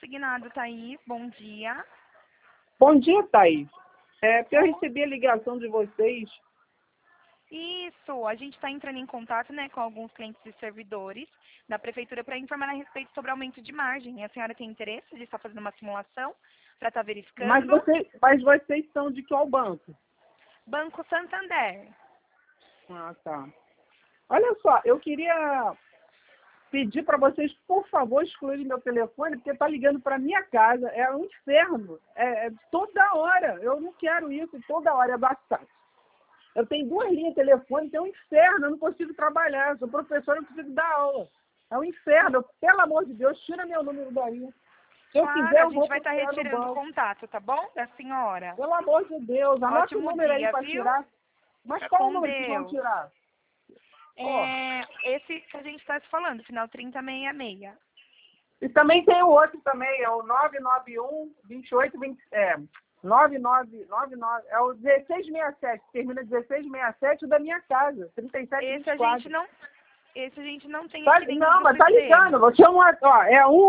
consignado, Thaís. Bom dia. Bom dia, Thaís. Porque eu recebi a ligação de vocês. Isso, a gente está entrando em contato, né, com alguns clientes e servidores da prefeitura para informar a respeito sobre aumento de margem. A senhora tem interesse de estar fazendo uma simulação para estar verificando? Mas vocês são de qual banco? Banco Santander. Ah, tá. Olha só, eu queria pedir para vocês, por favor, excluírem meu telefone, porque está ligando para minha casa. É um inferno. Toda hora. Eu não quero isso. Toda hora é bastante. Eu tenho 2 linhas de telefone, é um inferno. Eu não consigo trabalhar. Eu sou professor, eu não consigo dar aula. É um inferno. Pelo amor de Deus, tira meu número daí. Se eu quiser, eu a vou gente vai estar retirando o contato, tá bom? Da senhora. Pelo amor de Deus, anota o número aí para tirar. Mas qual o número que vão tirar? Esse que a gente está se falando, final 3066. E também tem o outro também, é o 991-2820, 9999, é o 1667, termina 1667 da minha casa, 3724. Esse a gente não tem Tá, aqui dentro não, do mas tá sistema. ligando, você é um